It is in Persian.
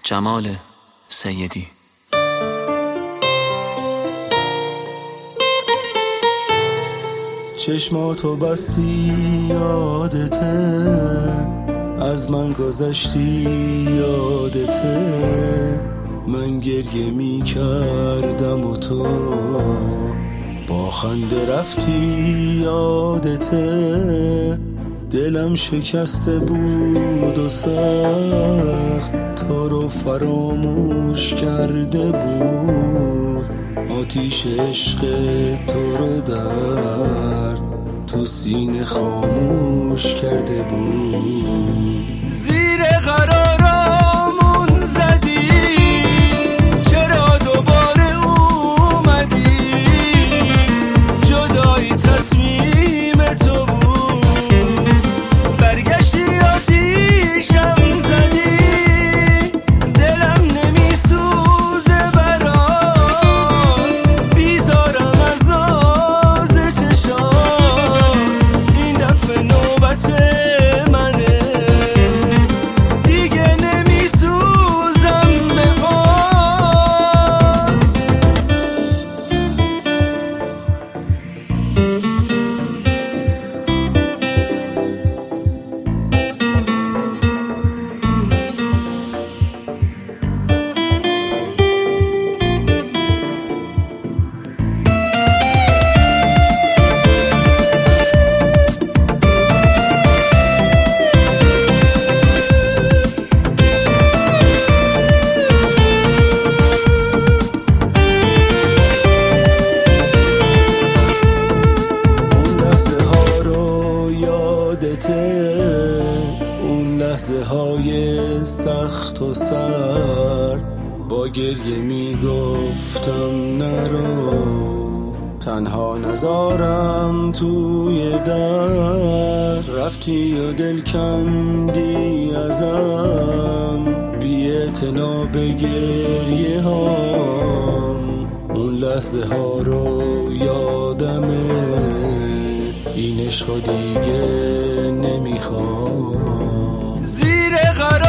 جمال سیدی. چشماتو بستی یادته، از من گذشتی یادته، من گریه می کردم و تو با خنده رفتی یادته، دلم شکسته بود و سخت تو رو فراموش کرده بود، آتیش عشق تو رو درد تو سینه خاموش کرده بود. زیر قرارامون زدی، چرا دوباره اومدی؟ جدایی تصمیم تو بود، برگشتی آتیشم زدی، دلم نمیسوزه برات، بیزارم از ناز چشات، این دفعه نوبت منه، دیگه نمیسوزم به پات. اون لحظه های سخت و سرد، با گریه میگفتم نرو، تنها نذارم توی در، رفتی و دل کندی ازم، بی اعتنا به گریه هام، اون لحظه ها رو یادمه، این عشق دیگه نمیخوام. زیر قرار